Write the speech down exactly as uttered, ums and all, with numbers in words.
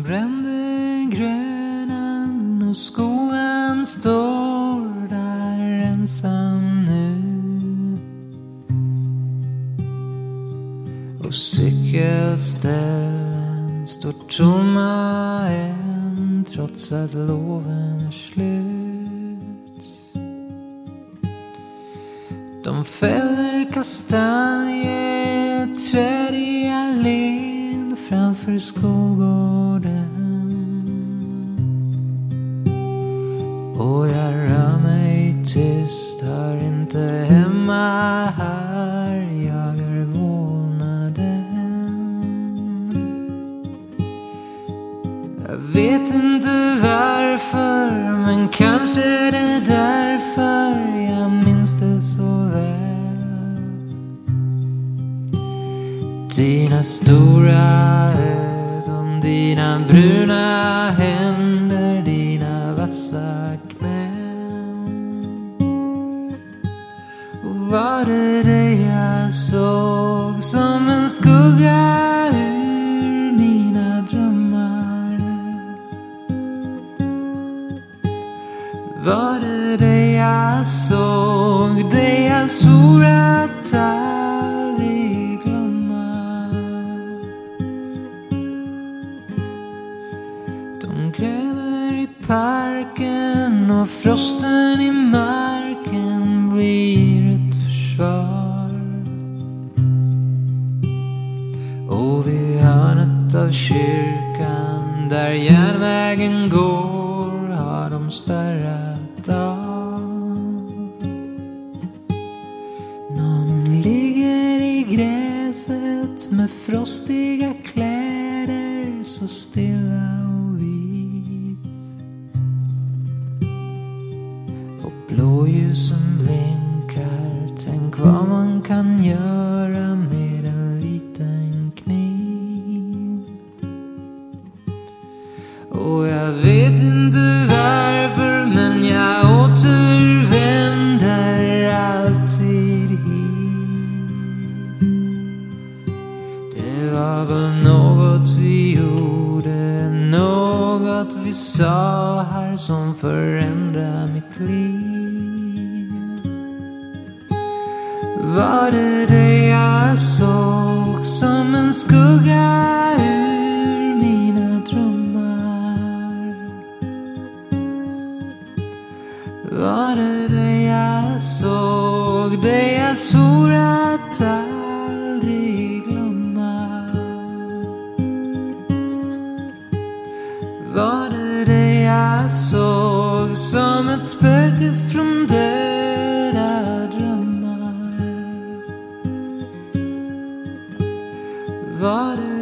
De brände grönan och skolan står där ensam nu. Och cykelställen står tomma än trots att loven är slut. De fäller kastanjeträd i allén framför skolgården. Och jag rör mig tyst, hör inte hemma här. Jag är vålnaden. Jag vet inte varför, men kanske det är därför jag minns det så väl. Dina stora ögon, dina bruna händer, dina vassa knän. Och var det det jag såg som en skugga ur mina drömmar? Var det det jag såg, det jag svor att aldrig glömma? De gräver i parken och frosten i marken blir ett försvar. Och vid hörnet av kyrkan där järnvägen går har de spärrat av. Någon ligger i gräset med frostiga kläder, så stilla och vit. Och blåljusen blinkar, tänk vad man kan göra med en liten kniv. Och jag vet inte varför, men jag återvänder alltid hit. Det var väl något vi gjorde, något vi sa här som förändrade mitt liv. Var det det jag såg som en skugga ur mina drömmar? Var det det jag såg, det jag svor att aldrig glömma? Var det det jag såg som ett spöke från döda drömmar? Var det